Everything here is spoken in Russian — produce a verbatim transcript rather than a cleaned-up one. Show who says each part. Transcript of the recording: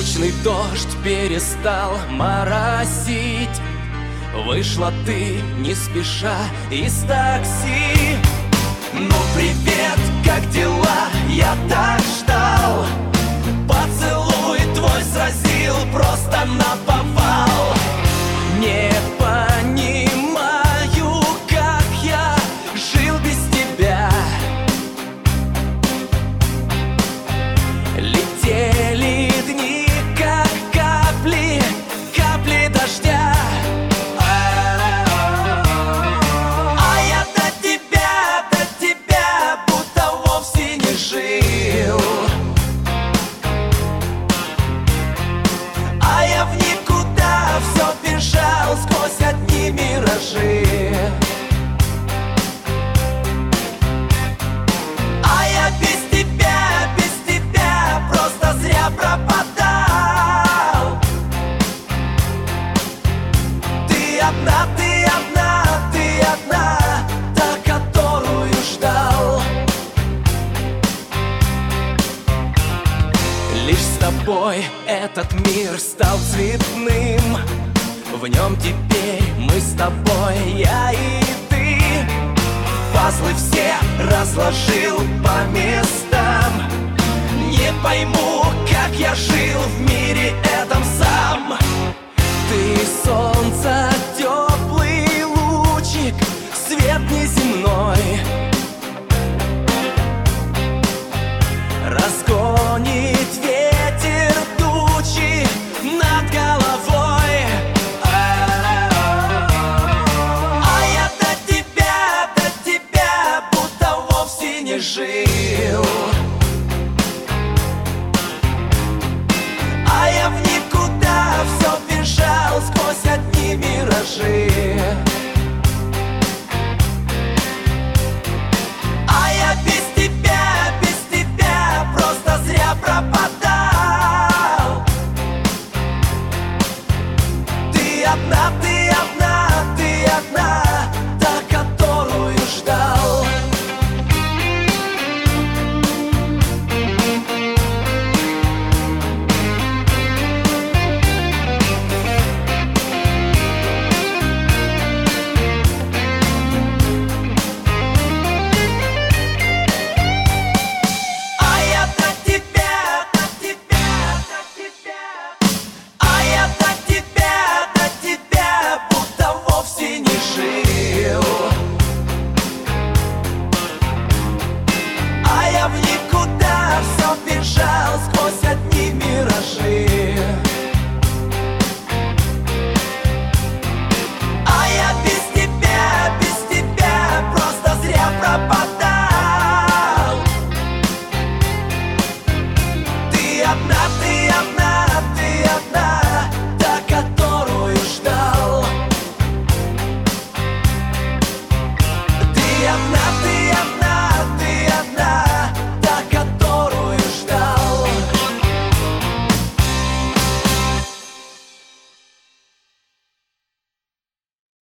Speaker 1: Скучный дождь перестал моросить. Вышла ты не спеша из такси. Ну привет, как дела? Я так ждал. Поцелуй твой сразил просто наповал. Не понимаю, как я жил без тебя. Летели дни, как капли, капли дождя. А я до тебя, до тебя будто вовсе не жил. А я в никуда все бежал сквозь одни миражи. А я без тебя, без тебя просто зря пропадал. Ты одна, ты одна, ты одна, та, которую ждал. Лишь с тобой этот мир стал цветным. В нем теперь мы с тобой, я и ты. Пазлы все разложил по местам. Не пойму, как я жил в мире этом сам. Ты солнце, теплый лучик, свет не зеленый.